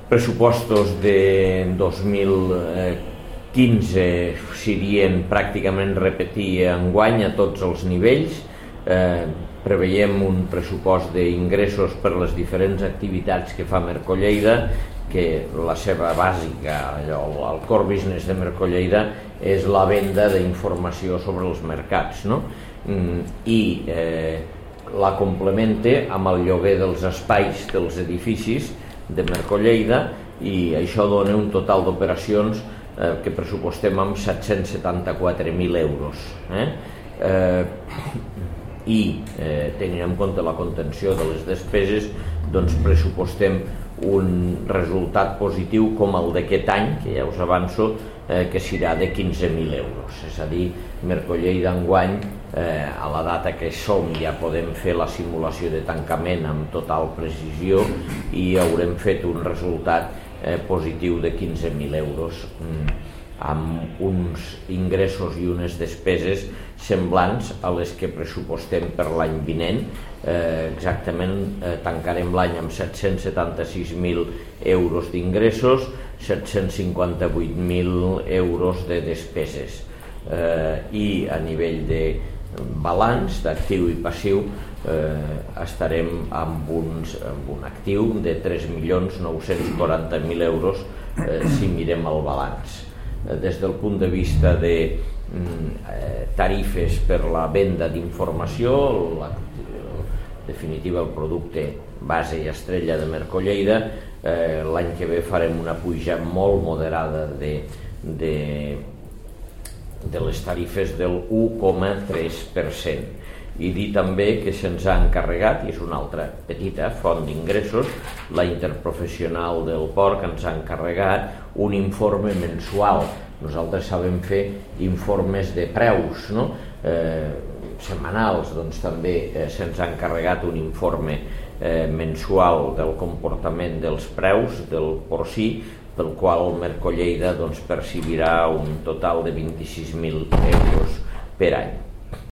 pressupostos de 2015 serien pràcticament repetir enguany a tots els nivells. Preveiem un pressupost d'ingressos per les diferents activitats que fa Mercolleida, que la seva bàsica, el core business de Mercolleida és la venda d'informació sobre els mercats, no? I la complementa amb el lloguer dels espais dels edificis de Mercolleida, i això dona un total d'operacions que pressupostem amb 774.000 euros. I tenint en compte la contenció de les despeses, doncs pressupostem un resultat positiu com el d'aquest any, que ja us avanço, que serà de 15.000 euros. És a dir, Mercolleida enguany, a la data que som, ja podem fer la simulació de tancament amb total precisió i haurem fet un resultat positiu de 15.000 euros, amb uns ingressos i unes despeses semblants a les que pressupostem per l'any vinent. Exactament tancarem l'any amb 776.000 euros d'ingressos, 758.000 euros de despeses, i a nivell de balanç d'actiu i passiu estarem amb un actiu de 3.940.000 euros si mirem el balanç. Des del punt de vista de tarifes per la venda d'informació, en definitiva el producte base i estrella de Mercolleida, l'any que ve farem una puja molt moderada de les tarifes del 1,3%. I dir també que se'ns ha encarregat, i és una altra petita font d'ingressos, la interprofessional del port, que ens ha encarregat un informe mensual. Nosaltres sabem fer informes de preus, no? Setmanals, doncs també se'ns ha encarregat un informe mensual del comportament dels preus del porcí, pel qual Mercolleida percibirà un total de 26.000 euros per any.